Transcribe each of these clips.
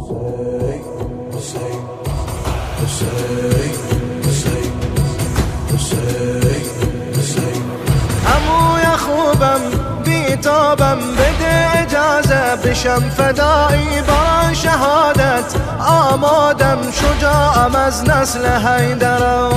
عمویا خوبم بیتابم بده اجازه بشم فدایی با شهادت آمادم شجاعم از نسل حیدرم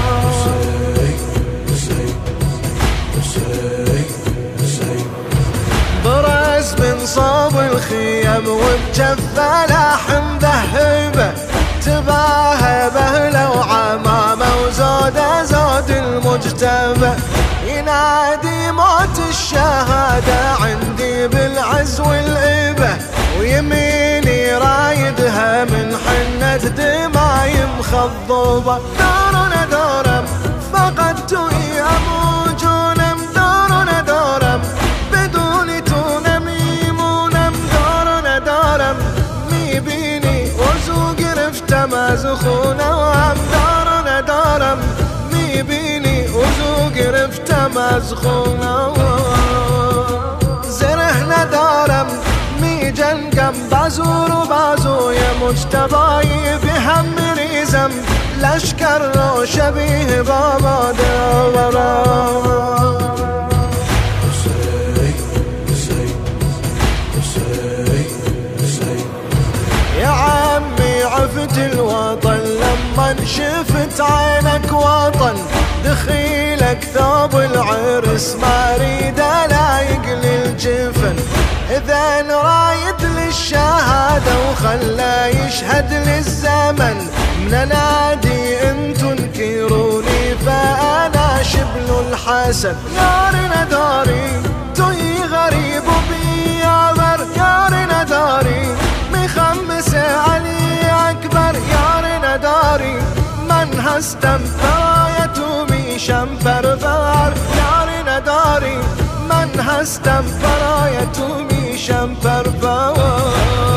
برز من صوب الخيم وبجف لحم ذهبه تباهى به لو عمامه وزود المجتبى ينادي موت الشهادة عندي بالعز والإبة ويميني رايدها من حنة دماي مخضوبة دارنا دارم فقدت أيام جونم دارنا دارم بدون تونم يمونم دارنا دارم ميبيني وزو قرفتم أزخونا وهم دارنا دارم ميبيني وزو قرفتم أزخونا زرهنا دارم می جنگم بازور و بازو یه مجتبایی به هم میریزم لشکر رو شبیه بابا دارم يا عمي عفت الوطن لما شفت عينك وطن دخيلك ثوب العرس ما اريد لايق للجفن اذا رايد للشهادة وخلى يشهد للزمن من نادي انتو انكروني فانا شبل الحسن يارنا داري توي غريب وبيابر يارنا داري مخمس علي اكبر يارنا داري من هستم فراية ميشم فرفار يارنا داري من هستم فراية ميشم فرفار